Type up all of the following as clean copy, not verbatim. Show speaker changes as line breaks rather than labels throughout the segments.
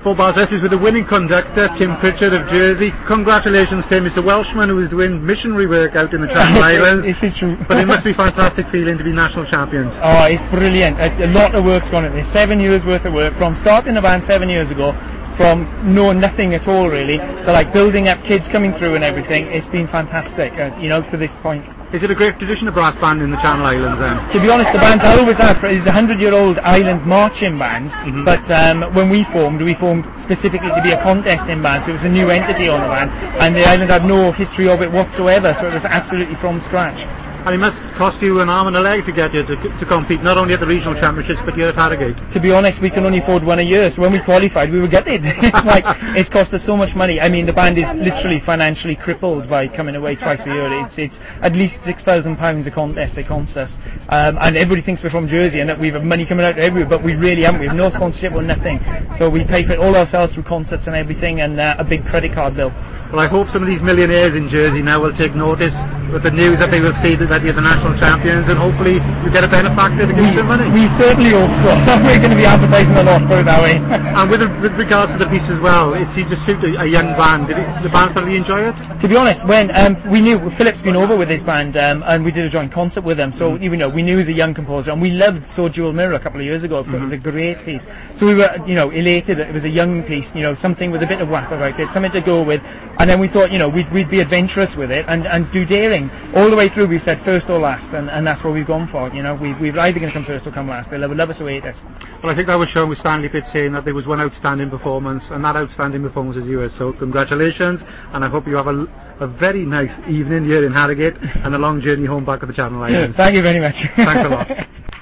Paul Bars, this is with the winning conductor, Tim Pritchard of Jersey. Congratulations, Tim. It's a Welshman who is doing missionary work out in the Channel Islands.
This is true.
But it must be a fantastic feeling to be national champions.
Oh, it's brilliant. A lot of work's gone into this. 7 years worth of work, from starting the band 7 years ago, from nothing at all really, to like building up kids coming through and everything. It's been fantastic, to this point.
Is it a great tradition, a brass band in the Channel Islands then?
To be honest, the band's always had, it's a 100-year-old island marching band, but when we formed specifically to be a contesting band, so it was a new entity on the band, and the island had no history of it whatsoever, so it was absolutely from scratch.
And it must cost you an arm and a leg to get you to compete, not only at the regional championships, but here at Harrogate.
To be honest, we can only afford one a year, so when we qualified, we were gutted. It's cost us so much money. I mean, the band is literally financially crippled by coming away twice a year. It's at least £6,000 a contest it costs us. And everybody thinks we're from Jersey and that we have money coming out everywhere, but we really haven't. We have no sponsorship or nothing. So we pay for it all ourselves through concerts and everything, and a big credit card bill.
Well, I hope some of these millionaires in Jersey now will take notice with the news that they will see that you're the national champions, and hopefully you get a benefactor to give you some money.
We certainly hope so. We're going to be advertising a lot, put it that way.
And with regards to the piece as well, it seemed to suit a young band. Did the band thoroughly enjoy it?
To be honest, when we knew Philip's been over with his band, and we did a joint concert with them, so we knew he was a young composer, and we loved So Jewel Mirror a couple of years ago. It was a great piece. So we were, elated that it was a young piece, something with a bit of whack about it, something to go with. And then we thought, we'd be adventurous with it and do daring. All the way through we've said first or last, and that's what we've gone for. We're either going to come first or come last. They'll love us or hate us.
Well, I think that was shown with Stanley Pitt saying that there was one outstanding performance, and that outstanding performance is yours. So congratulations, and I hope you have a very nice evening here in Harrogate and a long journey home back to the Channel Islands.
Thank you very much.
Thanks a lot.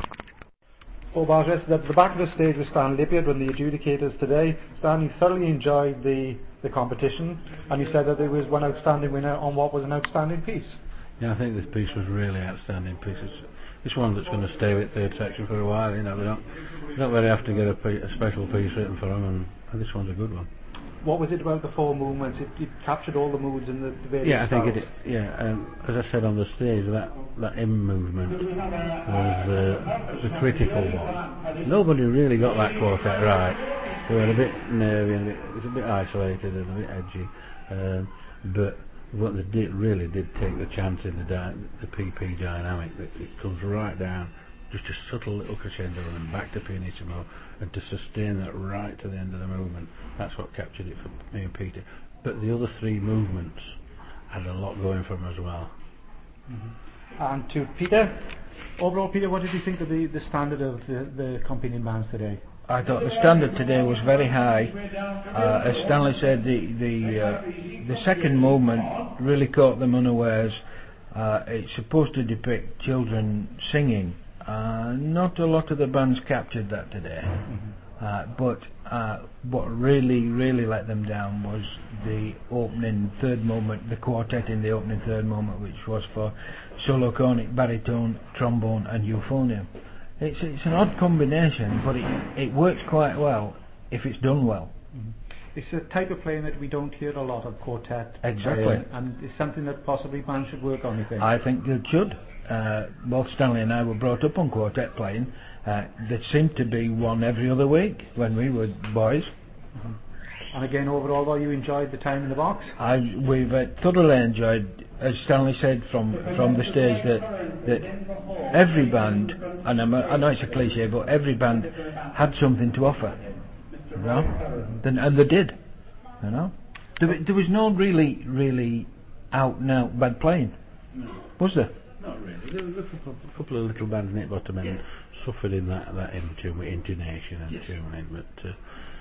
Paul Barges, at the back of the stage was Stan Lippiard, one of the adjudicators today. Stan, you thoroughly enjoyed the competition, and you said that there was one outstanding winner on what was an outstanding piece.
Yeah, I think this piece was really outstanding piece. It's one that's going to stay with third section for a while. We don't really have to get a special piece written for them, and this one's a good one.
What was it about the four movements? It captured all the moods and the various
I
styles.
think it. Yeah, as I said on the stage, that M movement was the critical one. Nobody really got that quartet right. They were a bit nervy and it was a bit isolated and a bit edgy. But what they really did take the chance in the PP dynamic, that it comes right down, just a subtle little crescendo and back to pianissimo, and to sustain that right to the end of the movement. That's what captured it for me and Peter. But the other three movements had a lot going for them as well.
And to Peter, overall, Peter, what did you think of the standard of the accompanying bands today?
I thought the standard today was very high. As Stanley said, the second movement really caught them unawares. It's supposed to depict children singing. Not a lot of the bands captured that today. But what really let them down was the opening third movement, the quartet in the opening third movement, which was for solo cornet, baritone, trombone and euphonium. It's an odd combination, but it works quite well if it's done well.
It's a type of playing that we don't hear a lot of, quartet.
Exactly.
And it's something that possibly bands should work on, you think?
I think they should. Both Stanley and I were brought up on quartet playing. There seemed to be one every other week when we were boys.
And again, overall, though, you enjoyed the time in the box?
We've thoroughly enjoyed, as Stanley said from the stage, that every band, and I know it's a cliche, but every band had something to offer, and they did, There was no really out and out bad playing, was there?
Not really. There was a couple of little bands in it bottom end suffered in that intonation and tuning, but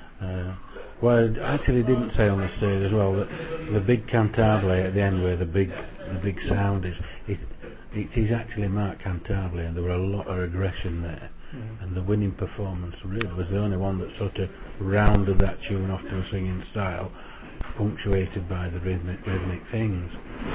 well, I actually didn't say on the stage as well that the big cantabile at the end, where the big sound is, it is actually Mark Cantabile, and there were a lot of aggression there. And the winning performance really was the only one that sort of rounded that tune off to a singing style, punctuated by the rhythmic things,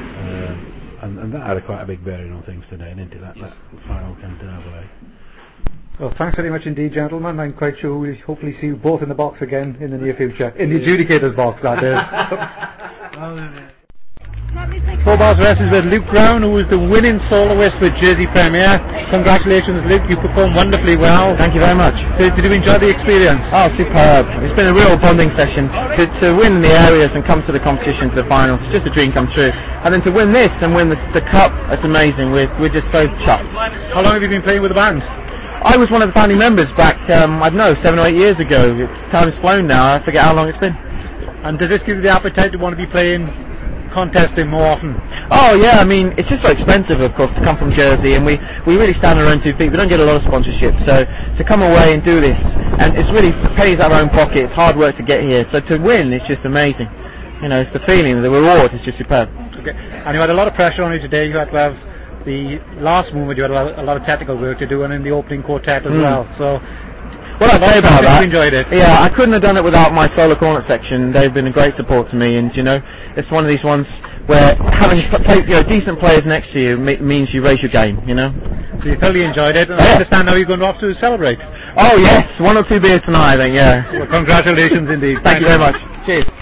and that had quite a big bearing on things today, didn't it? That final cantabile.
Well, thanks very much indeed, gentlemen. I'm quite sure we'll hopefully see you both in the box again in the near future. In the adjudicator's box, that is.
Let me think
Four Bars Wrestling with Luke Brown, who was the winning soloist with Jersey Premier. Congratulations, Luke. You performed wonderfully well.
Thank you very much.
Did you enjoy the experience?
Oh, superb. It's been a real bonding session. To win the areas and come to the competition, to the finals, it's just a dream come true. And then to win this and win the cup, that's amazing. We're just so chuffed.
How long have you been playing with the band?
I was one of the founding members back, I don't know, 7 or 8 years ago. Time's flown now. I forget how long it's been.
And does this give you the appetite to want to be playing, contesting more often?
Oh yeah, I mean, it's just so expensive, of course, to come from Jersey, and we really stand on our own 2 feet. We don't get a lot of sponsorship, so to come away and do this, and it's really pennies out of our own pocket. It's hard work to get here, so to win, it's just amazing. You know, it's the feeling, the reward is just superb.
Okay. And you had a lot of pressure on you today. You had to have the last movement. You had a lot of technical work to do, and in the opening quartet as well. So.
What I'd say about that,
enjoyed it.
Yeah, I couldn't have done it without my solo cornet section. They've been a great support to me, and you know, it's one of these ones where having decent players next to you means you raise your game, you know.
So you thoroughly enjoyed it, and I understand now you're going off to celebrate.
Oh yes, 1 or 2 beers tonight, I think. Yeah.
Well, congratulations indeed.
Thank you very much. Cheers.